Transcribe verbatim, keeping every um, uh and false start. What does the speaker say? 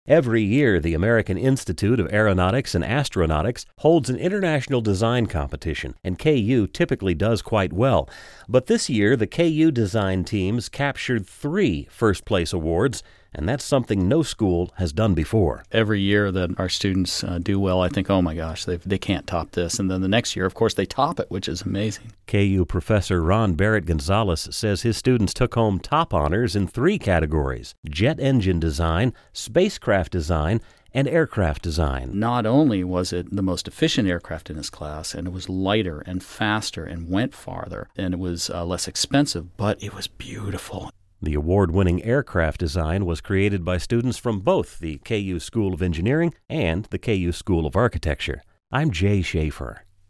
Every year, the American Institute of Aeronautics and Astronautics holds an international design competition, and K U typically does quite well. But this year, the K U design teams captured three first-place awards, and that's something no school has done before. Every year that our students uh, do well, I think, oh my gosh, they they can't top this. And then the next year, of course, they top it, which is amazing. K U professor Ron Barrett Gonzalez says his students took home top honors in three categories: jet engine design, spacecraft design, and aircraft design. Not only was it the most efficient aircraft in his class, and it was lighter and faster and went farther, and it was uh, less expensive, but it was beautiful. The award-winning aircraft design was created by students from both the K U School of Engineering and the K U School of Architecture. I'm Jay Schaefer.